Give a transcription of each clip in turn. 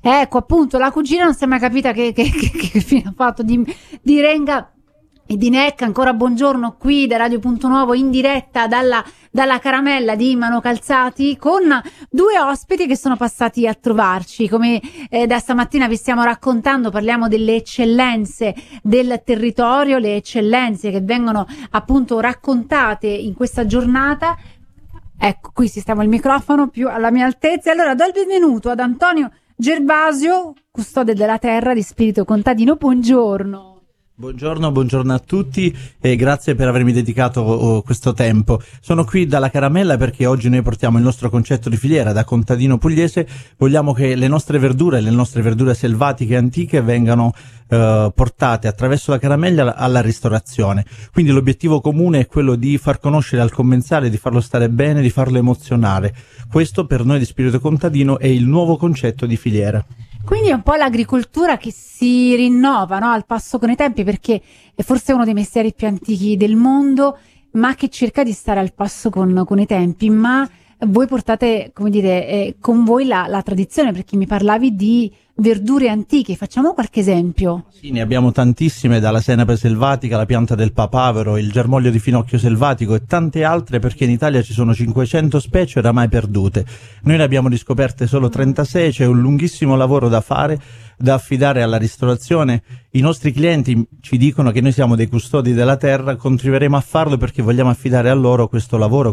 Ecco, appunto, la cugina non si è mai capita che fine ha fatto di Renga e di Necca. Ancora buongiorno qui da Radio Punto Nuovo in diretta dalla Caramella di Mano Calzati, con due ospiti che sono passati a trovarci. Come da stamattina vi stiamo raccontando, parliamo delle eccellenze del territorio, le eccellenze che vengono appunto raccontate in questa giornata. Ecco, qui sistemo il microfono più alla mia altezza. Allora do il benvenuto ad Antonio Gervasio, custode della terra di Spirito Contadino. Buongiorno. Buongiorno a tutti e grazie per avermi dedicato questo tempo. Sono qui dalla Caramella perché oggi noi portiamo il nostro concetto di filiera. Da contadino pugliese vogliamo che le nostre verdure selvatiche e antiche vengano portate attraverso la Caramella alla ristorazione. Quindi l'obiettivo comune è quello di far conoscere al commensale, di farlo stare bene, di farlo emozionare. Questo per noi di Spirito Contadino è il nuovo concetto di filiera. Quindi è un po' l'agricoltura che si rinnova, no? Al passo con i tempi, perché è forse uno dei mestieri più antichi del mondo, ma che cerca di stare al passo con i tempi. Ma voi portate, come dire, con voi la tradizione, perché mi parlavi di verdure antiche. Facciamo qualche esempio? Sì, ne abbiamo tantissime, dalla senape selvatica, la pianta del papavero, il germoglio di finocchio selvatico e tante altre, perché in Italia ci sono 500 specie oramai perdute. Noi ne abbiamo riscoperte solo 36, c'è un lunghissimo lavoro da fare, da affidare alla ristorazione. I nostri clienti ci dicono che noi siamo dei custodi della terra, continueremo a farlo perché vogliamo affidare a loro questo lavoro,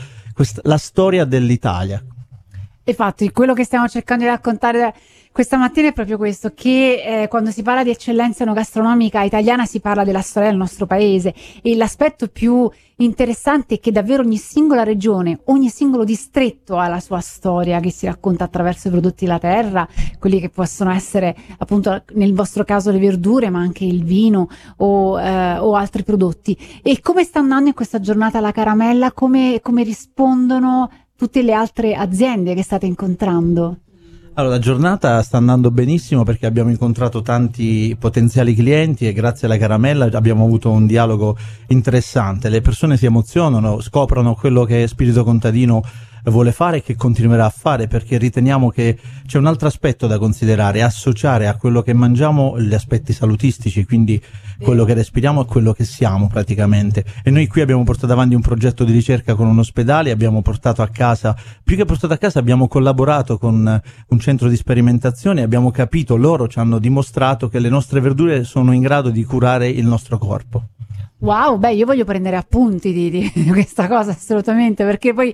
la storia dell'Italia. Infatti, quello che stiamo cercando di raccontare questa mattina è proprio questo, che quando si parla di eccellenza enogastronomica italiana si parla della storia del nostro paese, e l'aspetto più interessante è che davvero ogni singola regione, ogni singolo distretto ha la sua storia che si racconta attraverso i prodotti della terra, quelli che possono essere appunto nel vostro caso le verdure, ma anche il vino o altri prodotti. E come sta andando in questa giornata la Caramella? Come rispondono tutte le altre aziende che state incontrando? Allora, la giornata sta andando benissimo perché abbiamo incontrato tanti potenziali clienti e grazie alla Caramella abbiamo avuto un dialogo interessante. Le persone si emozionano, scoprono quello che Spirito Contadino vuole fare e che continuerà a fare, perché riteniamo che c'è un altro aspetto da considerare: associare a quello che mangiamo gli aspetti salutistici, quindi quello che respiriamo e quello che siamo praticamente. E noi qui abbiamo portato avanti un progetto di ricerca con un ospedale, abbiamo portato a casa, più che portato a casa abbiamo collaborato con un centro di sperimentazione, abbiamo capito, loro ci hanno dimostrato che le nostre verdure sono in grado di curare il nostro corpo. Wow, beh, io voglio prendere appunti di questa cosa assolutamente, perché poi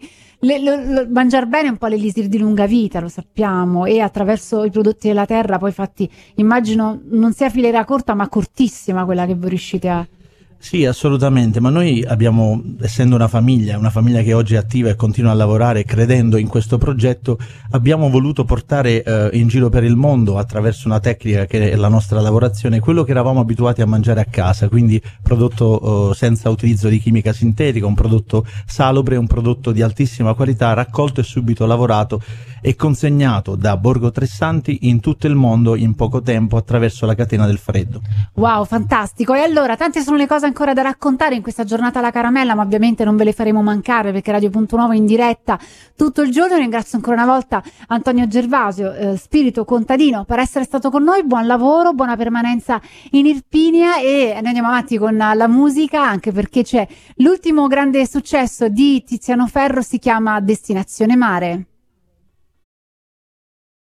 mangiar bene è un po' l'elisir di lunga vita, lo sappiamo, e attraverso i prodotti della terra poi fatti, immagino non sia filiera corta ma cortissima quella che voi riuscite a... Sì, assolutamente, ma noi abbiamo, essendo una famiglia che oggi è attiva e continua a lavorare credendo in questo progetto, abbiamo voluto portare in giro per il mondo, attraverso una tecnica che è la nostra lavorazione, quello che eravamo abituati a mangiare a casa, quindi prodotto senza utilizzo di chimica sintetica, un prodotto salubre, un prodotto di altissima qualità, raccolto e subito lavorato e consegnato da Borgo Tressanti in tutto il mondo in poco tempo attraverso la catena del freddo. Wow, fantastico! E allora, tante sono le cose ancora da raccontare in questa giornata alla Caramella, ma ovviamente non ve le faremo mancare perché Radio Punto Nuovo è in diretta tutto il giorno. Ringrazio ancora una volta Antonio Gervasio, Spirito Contadino, per essere stato con noi. Buon lavoro, buona permanenza in Irpinia, e noi andiamo avanti con la musica, anche perché c'è l'ultimo grande successo di Tiziano Ferro, si chiama Destinazione Mare.